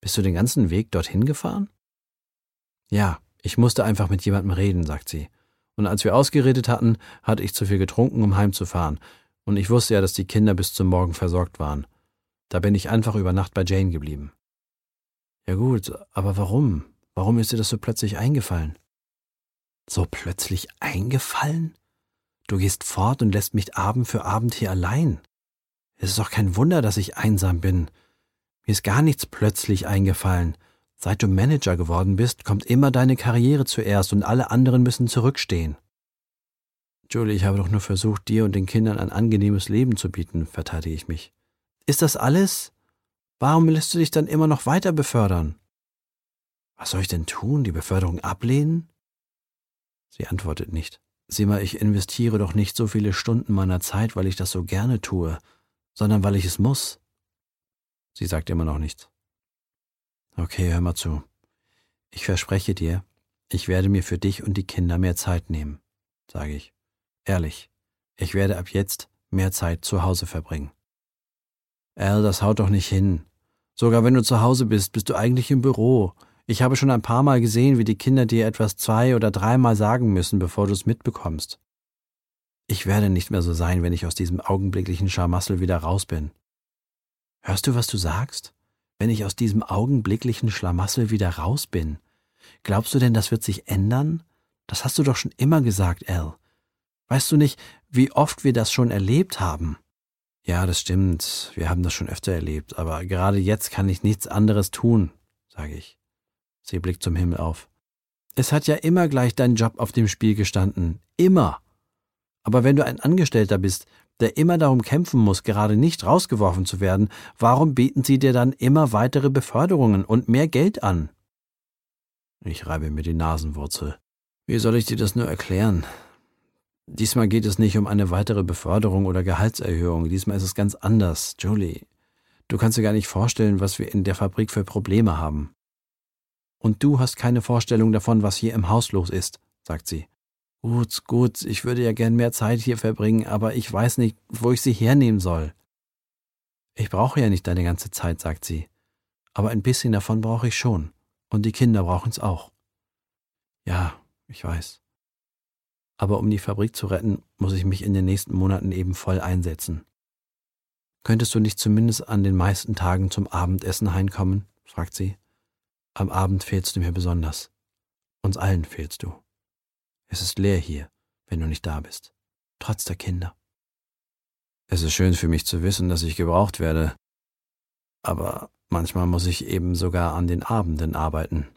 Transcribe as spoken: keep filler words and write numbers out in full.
Bist du den ganzen Weg dorthin gefahren? Ja, ich musste einfach mit jemandem reden, sagt sie. Und als wir ausgeredet hatten, hatte ich zu viel getrunken, um heimzufahren. Und ich wusste ja, dass die Kinder bis zum Morgen versorgt waren. Da bin ich einfach über Nacht bei Jane geblieben. Ja gut, aber warum? Warum ist dir das so plötzlich eingefallen? So plötzlich eingefallen? Du gehst fort und lässt mich Abend für Abend hier allein. Es ist doch kein Wunder, dass ich einsam bin. Mir ist gar nichts plötzlich eingefallen. Seit du Manager geworden bist, kommt immer deine Karriere zuerst und alle anderen müssen zurückstehen. Julie, ich habe doch nur versucht, dir und den Kindern ein angenehmes Leben zu bieten, verteidige ich mich. Ist das alles? Warum lässt du dich dann immer noch weiter befördern? Was soll ich denn tun, die Beförderung ablehnen? Sie antwortet nicht. Sieh mal, ich investiere doch nicht so viele Stunden meiner Zeit, weil ich das so gerne tue, sondern weil ich es muss. Sie sagt immer noch nichts. Okay, hör mal zu. Ich verspreche dir, ich werde mir für dich und die Kinder mehr Zeit nehmen, sage ich. Ehrlich, ich werde ab jetzt mehr Zeit zu Hause verbringen. Al, das haut doch nicht hin. Sogar wenn du zu Hause bist, bist du eigentlich im Büro. Ich habe schon ein paar Mal gesehen, wie die Kinder dir etwas zwei- oder dreimal sagen müssen, bevor du es mitbekommst. Ich werde nicht mehr so sein, wenn ich aus diesem augenblicklichen Schlamassel wieder raus bin. Hörst du, was du sagst? Wenn ich aus diesem augenblicklichen Schlamassel wieder raus bin. Glaubst du denn, das wird sich ändern? Das hast du doch schon immer gesagt, Al. Weißt du nicht, wie oft wir das schon erlebt haben? Ja, das stimmt, wir haben das schon öfter erlebt, aber gerade jetzt kann ich nichts anderes tun, sage ich. Sie blickt zum Himmel auf. Es hat ja immer gleich dein Job auf dem Spiel gestanden. Immer. Aber wenn du ein Angestellter bist, der immer darum kämpfen muss, gerade nicht rausgeworfen zu werden, warum bieten sie dir dann immer weitere Beförderungen und mehr Geld an? Ich reibe mir die Nasenwurzel. Wie soll ich dir das nur erklären? Diesmal geht es nicht um eine weitere Beförderung oder Gehaltserhöhung. Diesmal ist es ganz anders, Julie. Du kannst dir gar nicht vorstellen, was wir in der Fabrik für Probleme haben. Und du hast keine Vorstellung davon, was hier im Haus los ist, sagt sie. Gut, gut, ich würde ja gern mehr Zeit hier verbringen, aber ich weiß nicht, wo ich sie hernehmen soll. Ich brauche ja nicht deine ganze Zeit, sagt sie. Aber ein bisschen davon brauche ich schon. Und die Kinder brauchen es auch. Ja, ich weiß. Aber um die Fabrik zu retten, muss ich mich in den nächsten Monaten eben voll einsetzen. Könntest du nicht zumindest an den meisten Tagen zum Abendessen heimkommen? Fragt sie. Am Abend fehlst du mir besonders. Uns allen fehlst du. Es ist leer hier, wenn du nicht da bist. Trotz der Kinder. Es ist schön für mich zu wissen, dass ich gebraucht werde. Aber manchmal muss ich eben sogar an den Abenden arbeiten.